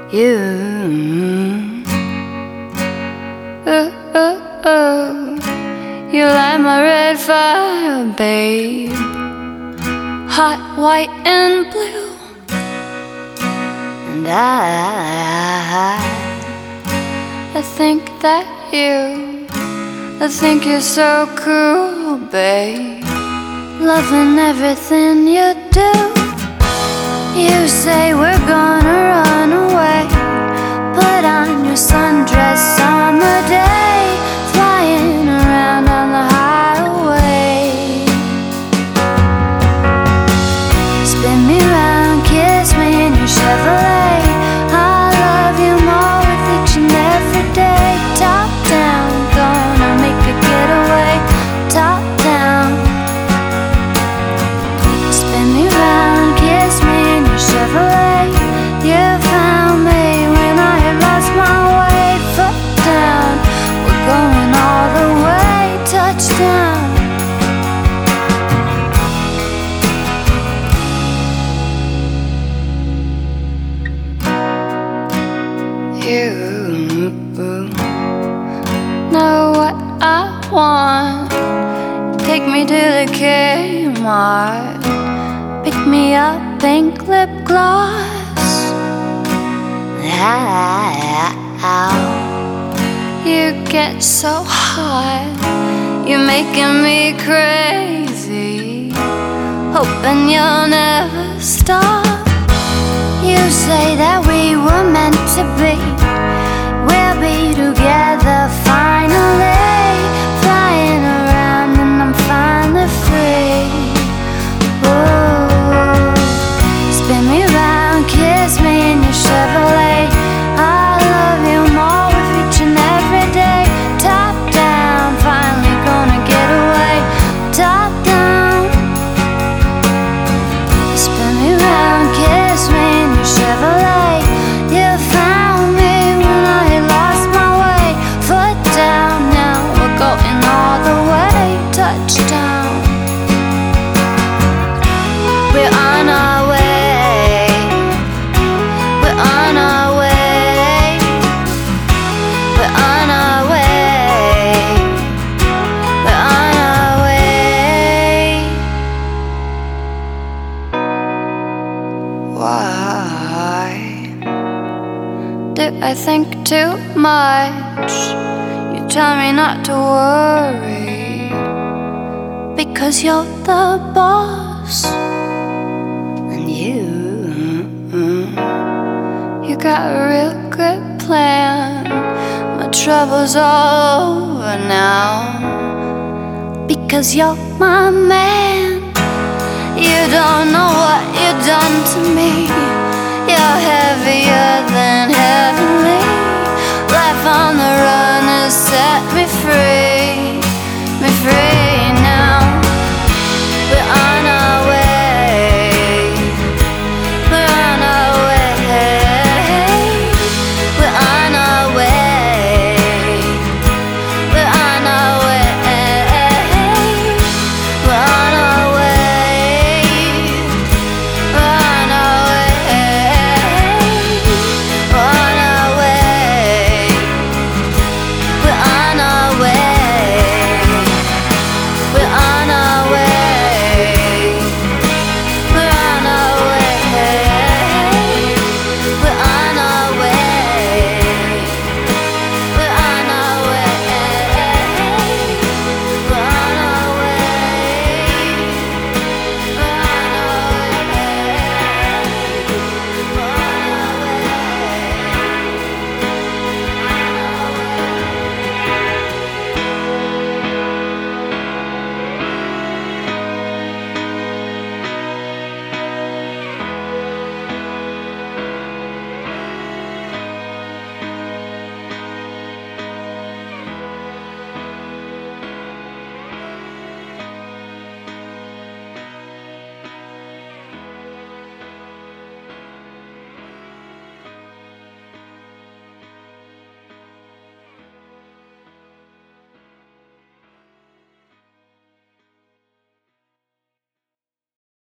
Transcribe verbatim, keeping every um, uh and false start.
you. Ooh, ooh, ooh. You light my red fire, babe. Hot, white, and blue. And I, I think that you, I think you're so cool, babe. Loving everything you do. You say we're gonna run away. Put on your sundress summer day, flying around on the highway. Spin me round, kiss me in your Chevrolet. I love you more with each and every day. Top down, gonna make a getaway. Top down. Spin me round, kiss me in your Chevrolet. You found me when I had lost my way. Foot down, we're going all the way. Touchdown. You know what I want. Take me to the Kmart. Pick me up pink lip gloss. Ow. You get so hot. You're making me crazy. Hoping you'll never stop. You say that we were meant to be. We'll be together finally. Flying around and I'm finally free. Ooh. Spin me round, kiss me in your Chevrolet. I love you more with each and every day. Top down, finally gonna get away. Top down. Spin me round, kiss me in your Chevrolet. You found me when I had lost my way. Foot down, now we're going all the way. Touchdown. We're on our way. We're on our way. We're on our way. We're on our way. Why do I think too much? You tell me not to worry, because you're the boss. And you, you got a real good plan. My trouble's all over now, because you're my man. You don't know what you done